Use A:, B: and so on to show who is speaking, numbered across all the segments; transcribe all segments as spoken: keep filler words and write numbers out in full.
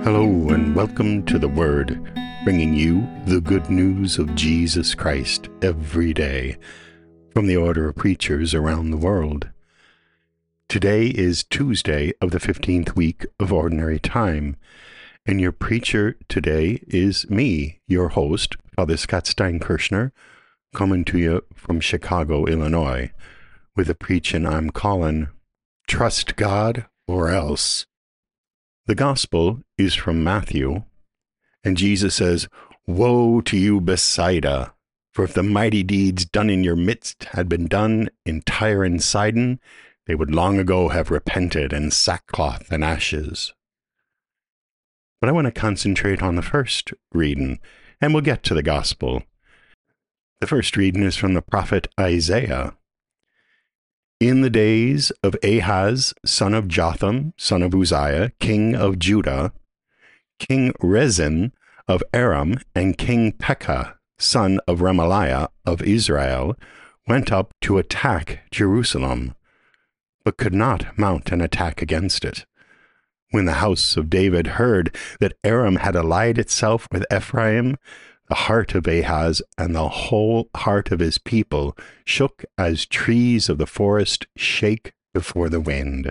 A: Hello and welcome to The Word, bringing you the good news of Jesus Christ every day from the order of preachers around the world. Today is Tuesday of the fifteenth week of Ordinary Time, and your preacher today is me, your host, Father Scott Steinkirchner, coming to you from Chicago, Illinois, with a preaching I'm calling, Trust God or Else. The Gospel is from Matthew, and Jesus says, Woe to you, Bethsaida! For if the mighty deeds done in your midst had been done in Tyre and Sidon, they would long ago have repented in sackcloth and ashes. But I want to concentrate on the first reading, and we'll get to the Gospel. The first reading is from the prophet Isaiah. In the days of Ahaz, son of Jotham, son of Uzziah, king of Judah, King Rezin of Aram, and King Pekah, son of Remaliah of Israel, went up to attack Jerusalem, but could not mount an attack against it. When the house of David heard that Aram had allied itself with Ephraim, the heart of Ahaz and the whole heart of his people shook as trees of the forest shake before the wind.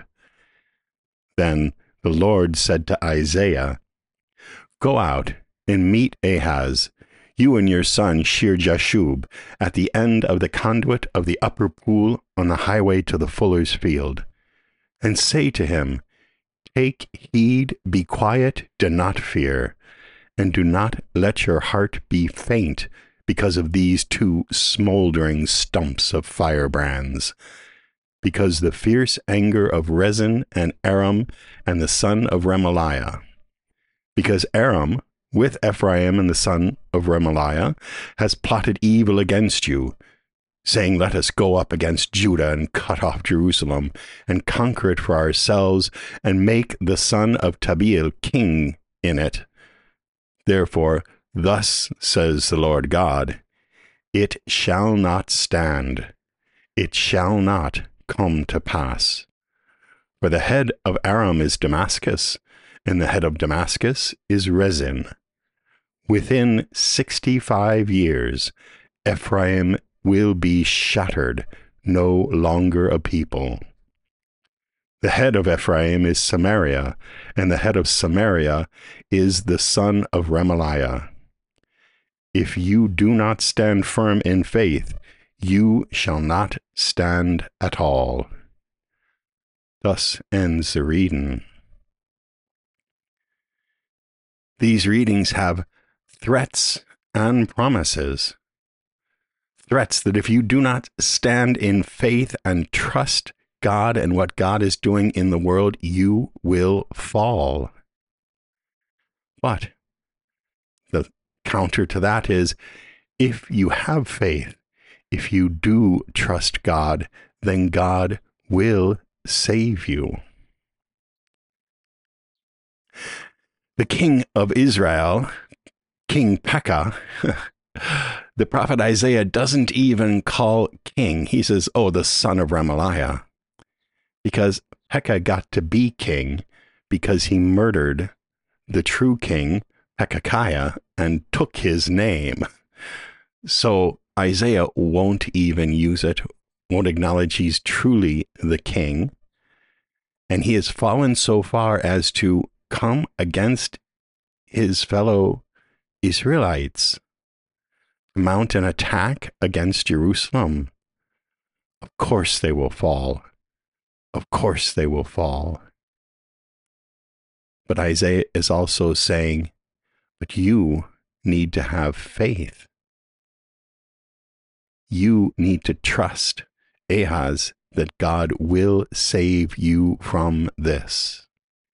A: Then the Lord said to Isaiah, Go out and meet Ahaz, you and your son Shear-Jashub, at the end of the conduit of the upper pool on the highway to the fuller's field, and say to him, Take heed, be quiet, do not fear, and do not let your heart be faint because of these two smoldering stumps of firebrands, because the fierce anger of Rezin and Aram and the son of Remaliah. Because Aram, with Ephraim and the son of Remaliah, has plotted evil against you, saying, Let us go up against Judah and cut off Jerusalem, and conquer it for ourselves, and make the son of Tabeel king in it. Therefore, thus says the Lord God, It shall not stand, it shall not come to pass. For the head of Aram is Damascus, and the head of Damascus is Rezin. Within sixty-five years, Ephraim will be shattered, no longer a people. The head of Ephraim is Samaria, and the head of Samaria is the son of Remaliah. If you do not stand firm in faith, you shall not stand at all. Thus ends the reading. These readings have threats and promises. Threats that if you do not stand in faith and trust God and what God is doing in the world, you will fall. But the counter to that is, if you have faith, if you do trust God, then God will save you. The king of Israel, King Pekah, the prophet Isaiah doesn't even call king. He says, oh, the son of Remaliah. Because Pekah got to be king because he murdered the true king, Pekahiah, and took his name. So Isaiah won't even use it, won't acknowledge he's truly the king. And he has fallen so far as to come against his fellow Israelites, mount an attack against Jerusalem. Of course they will fall. Of course they will fall. But Isaiah is also saying, but you need to have faith. You need to trust Ahaz that God will save you from this.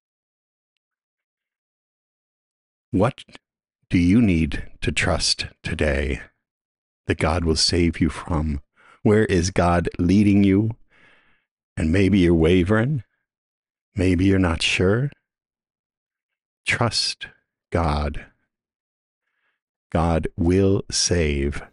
A: What do you need to trust today that God will save you from? Where is God leading you? And maybe you're wavering. Maybe you're not sure. Trust God. God will save.